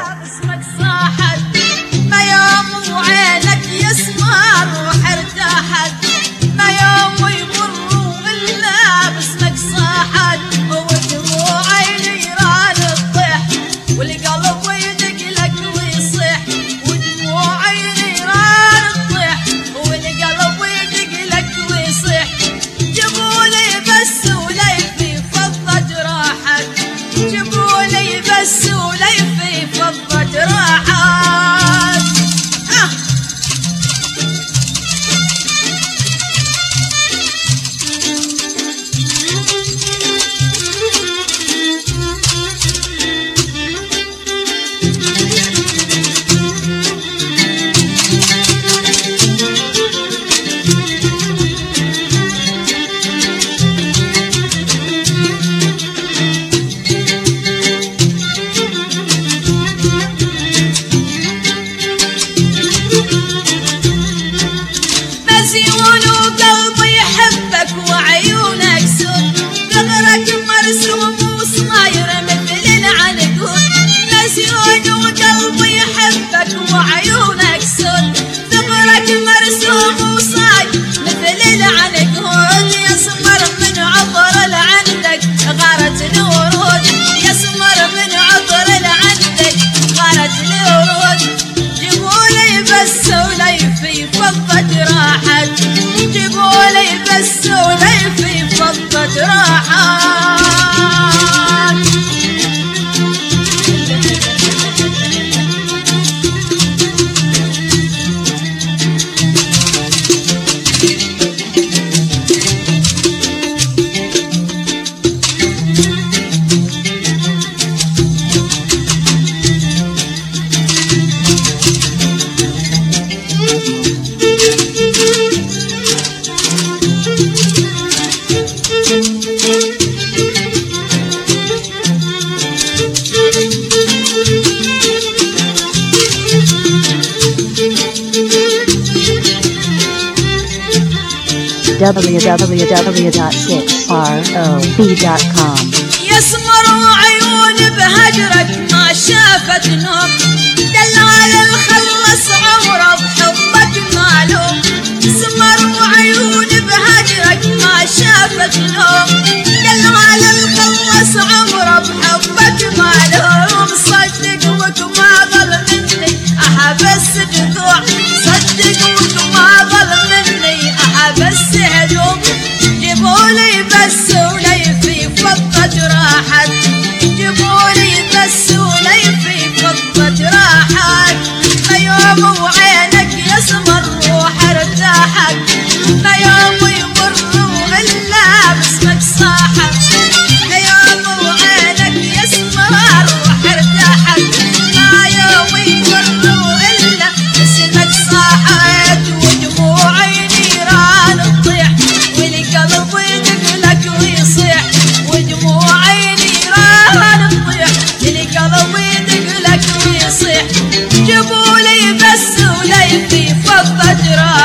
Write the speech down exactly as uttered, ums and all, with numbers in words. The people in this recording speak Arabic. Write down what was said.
اسمك صاحت ما يوم وعينك يسمر روح ارتاحت ما يوم يمر الا باسمك صاحت ودموعي نيران تطيح والقلب يدق لك ويصيح ودموعي نيران تطيح والقلب يدق لك ويصيح جيبولي بس وليفي فضة جراحك جيبولي بس وليفي فضة جراحك آه. وعيونك سود ثغرك مرسوم وصاج مثل العنقود يسمر من عطر لعندك غارت الورود يسمر من عطر لعندك غارت الورود جيبولي بس وليفي فضة جراحك جيبولي بس وليفي فضة جراحك w w w dot six r o b dot com. يسمر عيون بهجرك ما شافت نوم دلال الخلص عمره بحبك مالوم يسمر عيون بهجرك ما شافت نوم دلال الخلص عمره بحبك مالوم صدق وما ظل مني احبس جذوع صدق وما ظل مني احبس هدوم جيبولي بس وليفي فضة جراحك جيبولي بس وليفي فضة جراحك ما يوم وعينك يسمر روح ارتاحك ما يوم يمر الا باسمك صاحك ما يوم وعينك يسمر روح ارتاحك ما يوم يمر الا باسمك صاحك ودموعي نيران تطيح والقلب يدق لك ويصيح ودموعي نيران تطيح القلب يدق لك ويصيح جيبولي بس وليفي فضة جراحك